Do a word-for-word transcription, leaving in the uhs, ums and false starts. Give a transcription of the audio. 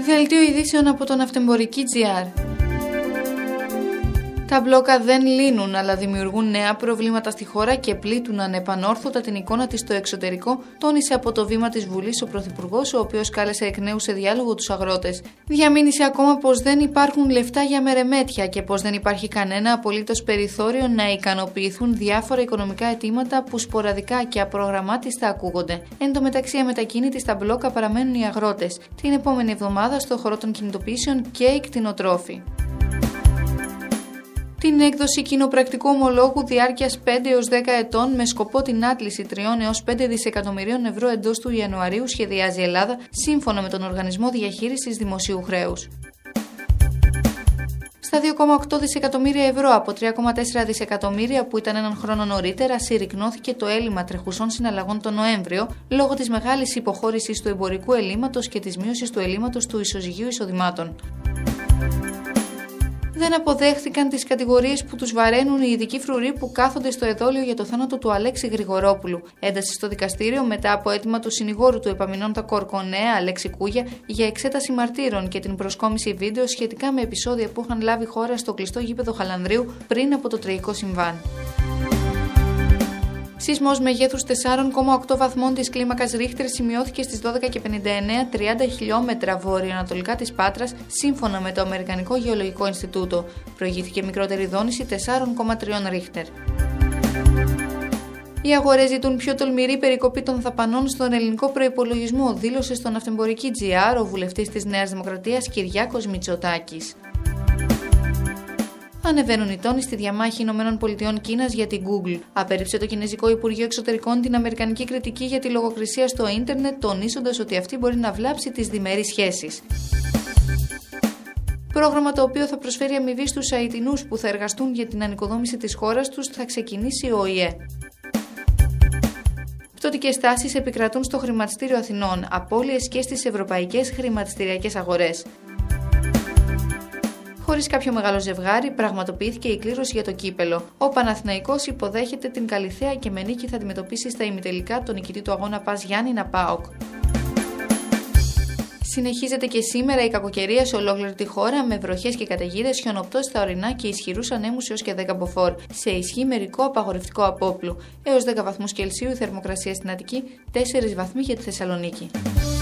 Δελτίο ειδήσεων από τον Ναυτεμπορική τζι αρ. Τα μπλόκα δεν λύνουν, αλλά δημιουργούν νέα προβλήματα στη χώρα και πλήττουν ανεπανόρθωτα την εικόνα της στο εξωτερικό, τόνισε από το βήμα της Βουλής ο Πρωθυπουργός, ο οποίος κάλεσε εκ νέου σε διάλογο τους αγρότες. Διαμήνυσε ακόμα πως δεν υπάρχουν λεφτά για μερεμέτια και πως δεν υπάρχει κανένα απολύτως περιθώριο να ικανοποιηθούν διάφορα οικονομικά αιτήματα που σποραδικά και απρογραμμάτιστα ακούγονται. Εν τω μεταξύ, αμετακίνητοι στα μπλόκα παραμένουν οι αγρότες. Την επόμενη εβδομάδα στο χώρο των κινητοποιήσεων και οι κτηνοτρόφοι. Την έκδοση κοινοπρακτικού ομολόγου διάρκειας πέντε έως δέκα ετών με σκοπό την άτληση τριών έως πέντε δισεκατομμυρίων ευρώ εντός του Ιανουαρίου σχεδιάζει η Ελλάδα, σύμφωνα με τον Οργανισμό Διαχείρισης Δημοσίου Χρέους. Στα δύο κόμμα οκτώ δισεκατομμύρια ευρώ από τρία κόμμα τέσσερα δισεκατομμύρια που ήταν έναν χρόνο νωρίτερα, συρρικνώθηκε το έλλειμμα τρεχουσών συναλλαγών τον Νοέμβριο λόγω της μεγάλης υποχώρησης του εμπορικού ελλείμματος και της μείωσης του ελλείμματος του ισοζυγίου εισοδημάτων. Δεν αποδέχθηκαν τις κατηγορίες που τους βαραίνουν οι ειδικοί φρουροί που κάθονται στο εδόλιο για το θάνατο του Αλέξη Γρηγορόπουλου. Ένταση στο δικαστήριο μετά από αίτημα του συνηγόρου του Επαμινόντα Κορκονέα, Αλέξη Κούγια, για εξέταση μαρτύρων και την προσκόμιση βίντεο σχετικά με επεισόδια που είχαν λάβει χώρα στο κλειστό γήπεδο Χαλανδρίου πριν από το τραγικό συμβάν. Σεισμός μεγέθους τέσσερα κόμμα οκτώ βαθμών της κλίμακας Ρίχτερ σημειώθηκε στις δώδεκα και πενήντα εννέα τριάντα χιλιόμετρα βορειοανατολικά της Πάτρας, σύμφωνα με το Αμερικανικό Γεωλογικό Ινστιτούτο. Προηγήθηκε μικρότερη δόνηση τέσσερα κόμμα τρία Ρίχτερ. Οι αγορές ζητούν πιο τολμηρή περικοπή των δαπανών στον ελληνικό προϋπολογισμό, δήλωσε στον Ναυτεμπορική τζι αρ ο βουλευτής της Νέας Δημοκρατίας Κυριάκος Μητσοτάκης. Ανεβαίνουν οι τόνοι στη διαμάχη ΗΠΑ Κίνας για την Google. Απέρριψε το Κινέζικο Υπουργείο Εξωτερικών την αμερικανική κριτική για τη λογοκρισία στο ίντερνετ, τονίζοντας ότι αυτή μπορεί να βλάψει τις διμερείς σχέσεις. Πρόγραμμα το οποίο θα προσφέρει αμοιβή στους Αιτινούς που θα εργαστούν για την ανοικοδόμηση της χώρας τους θα ξεκινήσει ο ΟΗΕ. Πτωτικές τάσεις επικρατούν στο χρηματιστήριο Αθηνών, απώλειες και στις ευρωπαϊκές χρηματιστηριακές αγορές. Χωρίς κάποιο μεγάλο ζευγάρι, πραγματοποιήθηκε η κλήρωση για το κύπελο. Ο Παναθηναϊκός υποδέχεται την Καλιθέα και με νίκη θα αντιμετωπίσει στα ημιτελικά τον νικητή του αγώνα ΠΑΣ Γιάννηνα ΠΑΟΚ. Συνεχίζεται και σήμερα η κακοκαιρία σε ολόκληρη τη χώρα με βροχές και καταιγίδες, χιονοπτώσεις στα ορεινά και ισχυρούς ανέμους έως και δέκα μποφόρ. Σε ισχύ μερικό απαγορευτικό απόπλου. Έως δέκα βαθμούς Κελσίου η θερμοκρασία στην Αττική, τέσσερις βαθμοί για τη Θεσσαλονίκη.